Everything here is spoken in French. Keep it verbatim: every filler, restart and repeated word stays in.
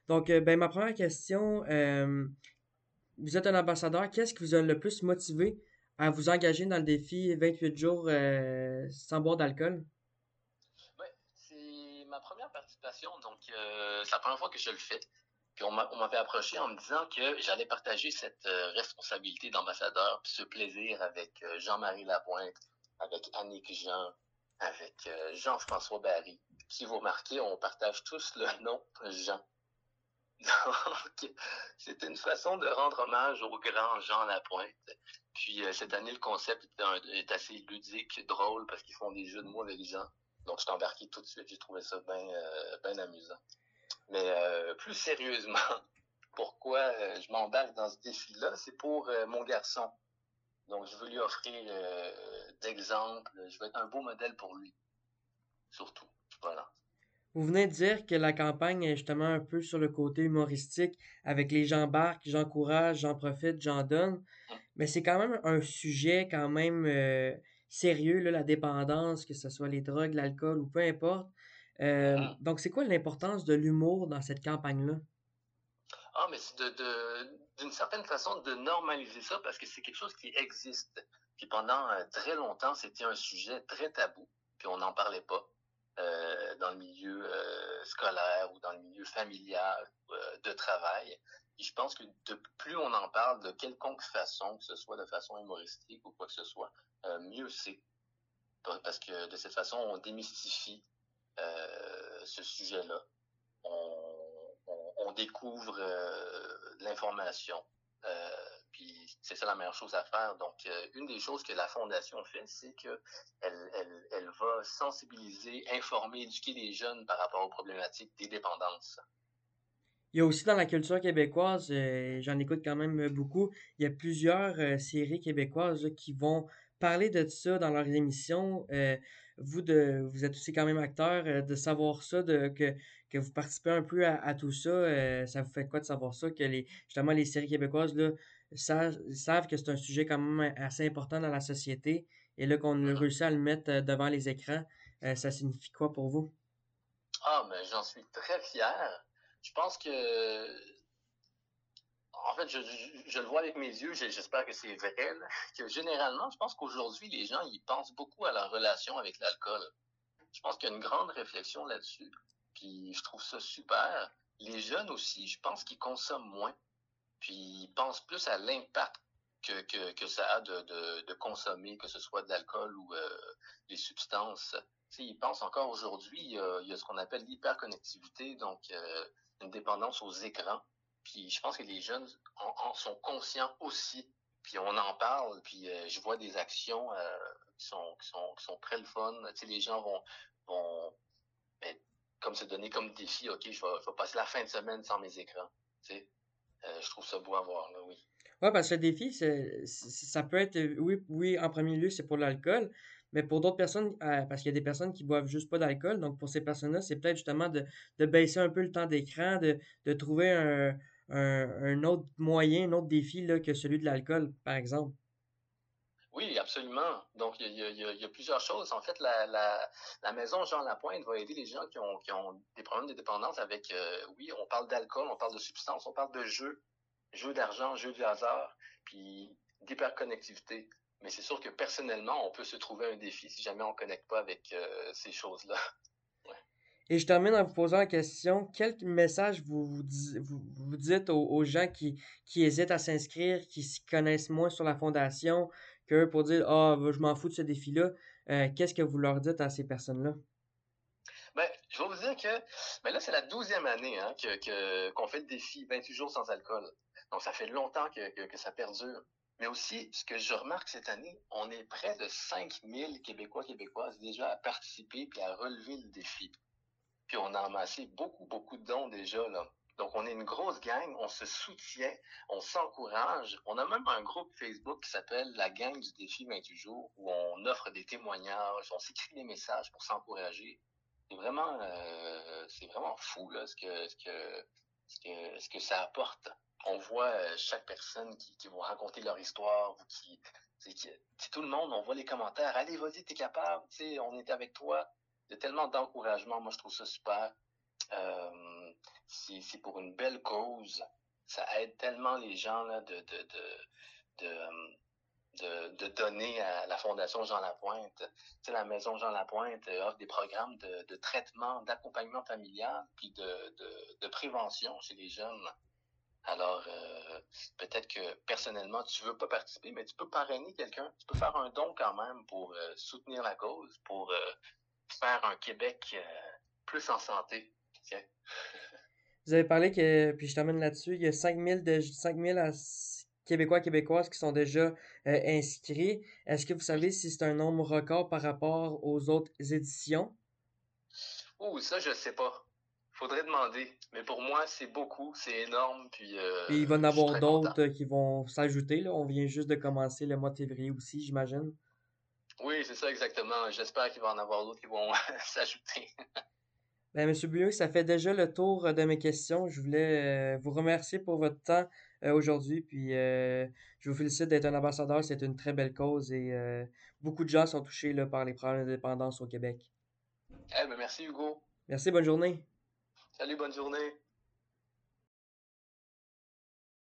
Donc, euh, ben, ma première question, euh, vous êtes un ambassadeur, qu'est-ce qui vous a le plus motivé à vous engager dans le défi vingt-huit jours euh, sans boire d'alcool? Ouais, c'est ma première participation, donc euh, c'est la première fois que je le fais. Puis on m'a- on m'avait approché en me disant que j'allais partager cette euh, responsabilité d'ambassadeur, puis ce plaisir avec euh, Jean-Marie Lapointe, avec Annick Jean, avec euh, Jean-François Barry. Si vous remarquez, on partage tous le nom Jean. Donc, c'était une façon de rendre hommage au grand Jean Lapointe. Puis euh, cette année, le concept est, un- est assez ludique, drôle, parce qu'ils font des jeux de mots avec Jean. Donc, je suis embarqué tout de suite. J'ai trouvé ça bien euh, ben amusant. Mais euh, plus sérieusement, pourquoi euh, je m'embarque dans ce défi-là, c'est pour euh, mon garçon. Donc, je veux lui offrir euh, d'exemples. Je veux être un beau modèle pour lui, surtout. Voilà. Vous venez de dire que la campagne est justement un peu sur le côté humoristique, avec les j'embarque, j'encourage, j'en profite, j'en donne, Hum, mais c'est quand même un sujet quand même euh, sérieux, là, la dépendance, que ce soit les drogues, l'alcool ou peu importe. Euh, hum. donc, c'est quoi l'importance de l'humour dans cette campagne-là? Ah, mais c'est de, de, d'une certaine façon de normaliser ça parce que c'est quelque chose qui existe. Puis pendant euh, très longtemps, c'était un sujet très tabou, puis on n'en parlait pas euh, dans le milieu euh, scolaire ou dans le milieu familial, euh, de travail. Et je pense que de plus on en parle de quelconque façon, que ce soit de façon humoristique ou quoi que ce soit, euh, mieux c'est. Parce que de cette façon, on démystifie euh, ce sujet-là. On, on, on découvre euh, de l'information. Euh, puis c'est ça la meilleure chose à faire. Donc, euh, une des choses que la Fondation fait, c'est qu'elle elle, elle va sensibiliser, informer, éduquer les jeunes par rapport aux problématiques des dépendances. Il y a aussi dans la culture québécoise, euh, j'en écoute quand même beaucoup, il y a plusieurs euh, séries québécoises là, qui vont parler de ça dans leurs émissions. Euh, vous de, vous êtes aussi quand même acteur, euh, de savoir ça, de que que vous participez un peu à, à tout ça. Euh, ça vous fait quoi de savoir ça que les justement les séries québécoises là savent, savent que c'est un sujet quand même assez important dans la société et là qu'on a Mm-hmm. réussi à le mettre euh, devant les écrans, euh, ça signifie quoi pour vous? Ah, mais j'en suis très fier. Je pense que en fait, je, je, je le vois avec mes yeux, j'espère que c'est vrai, là, que généralement, je pense qu'aujourd'hui, les gens, ils pensent beaucoup à leur relation avec l'alcool. Je pense qu'il y a une grande réflexion là-dessus, puis je trouve ça super. Les jeunes aussi, je pense qu'ils consomment moins, puis ils pensent plus à l'impact que, que, que ça a de, de, de consommer, que ce soit de l'alcool ou euh, des substances. Tu sais, ils pensent encore aujourd'hui, il y a, il y a ce qu'on appelle l'hyperconnectivité, donc euh, une dépendance aux écrans. Puis je pense que les jeunes en, en sont conscients aussi. Puis on en parle, puis euh, je vois des actions euh, qui sont qui sont qui sont très le fun. Tu sais, les gens vont vont ben, comme se donner comme défi, ok, je vais je vais passer la fin de semaine sans mes écrans. Tu sais, euh, je trouve ça beau à voir là, oui. Ouais, parce que le défi, c'est, c'est- ça peut être, euh, oui, oui, en premier lieu, c'est pour l'alcool, mais pour d'autres personnes, euh, parce qu'il y a des personnes qui boivent juste pas d'alcool, donc pour ces personnes-là, c'est peut-être justement de, de baisser un peu le temps d'écran, de, de trouver un, un, un autre moyen, un autre défi là, que celui de l'alcool, par exemple. Oui, absolument. Donc, il y a, il y a, il y a plusieurs choses. En fait, la, la, la maison Jean Lapointe va aider les gens qui ont, qui ont des problèmes de dépendance avec, euh, oui, on parle d'alcool, on parle de substances, on parle de jeux, jeux d'argent, jeux de hasard, puis d'hyperconnectivité. Mais c'est sûr que personnellement, on peut se trouver un défi si jamais on ne connecte pas avec euh, ces choses-là. Ouais. Et je termine en vous posant la question, quel message vous, vous, dis- vous, vous dites aux, aux gens qui, qui hésitent à s'inscrire, qui s'y connaissent moins sur la fondation, que pour dire, ah, je m'en fous de ce défi-là, euh, qu'est-ce que vous leur dites à ces personnes-là? Ben, je vais vous dire que ben là, c'est la douzième année hein, que, que, qu'on fait le défi vingt-huit jours sans alcool. Donc, ça fait longtemps que, que, que ça perdure. Mais aussi, ce que je remarque cette année, on est près de cinq mille Québécois, Québécoises déjà à participer puis à relever le défi. Puis on a amassé beaucoup, beaucoup de dons déjà, là. Donc, on est une grosse gang, on se soutient, on s'encourage. On a même un groupe Facebook qui s'appelle la gang du défi vingt-huit jours, où on offre des témoignages, on s'écrit des messages pour s'encourager. C'est vraiment, euh, c'est vraiment fou, là, ce que, ce que, ce que, ce que ça apporte. On voit euh, chaque personne qui, qui va raconter leur histoire, ou qui, c'est qui, c'est tout le monde, on voit les commentaires. Allez, vas-y, t'es capable, tu sais, on est avec toi. Il y a tellement d'encouragement. Moi, je trouve ça super. Euh, c'est c'est pour une belle cause. Ça aide tellement les gens là, de, de, de, de, euh, de, de donner à la Fondation Jean Lapointe. Tu sais, la Maison Jean Lapointe euh, offre des programmes de, de traitement, d'accompagnement familial, puis de, de, de prévention chez les jeunes. Alors, euh, peut-être que personnellement, tu veux pas participer, mais tu peux parrainer quelqu'un. Tu peux faire un don quand même pour euh, soutenir la cause, pour euh, faire un Québec euh, plus en santé. Tiens. Vous avez parlé que, puis je termine là-dessus, il y a cinq mille de, cinq mille à- Québécois et Québécoises qui sont déjà euh, inscrits. Est-ce que vous Oui. savez si c'est un nombre record par rapport aux autres éditions? Ouh, ça, je sais pas. Faudrait demander. Mais pour moi, c'est beaucoup, c'est énorme, puis Puis il va y euh, en je suis avoir très content. d'autres euh, qui vont s'ajouter, là. On vient juste de commencer le mois de février aussi, j'imagine. Oui, c'est ça exactement. J'espère qu'il va en avoir d'autres qui vont s'ajouter. Ben, Monsieur Bouillon, ça fait déjà le tour euh, de mes questions. Je voulais euh, vous remercier pour votre temps euh, aujourd'hui, puis euh, je vous félicite d'être un ambassadeur. C'est une très belle cause et euh, beaucoup de gens sont touchés là, par les problèmes d'indépendance au Québec. Eh ben merci Hugo. Merci, bonne journée. Salut, bonne journée.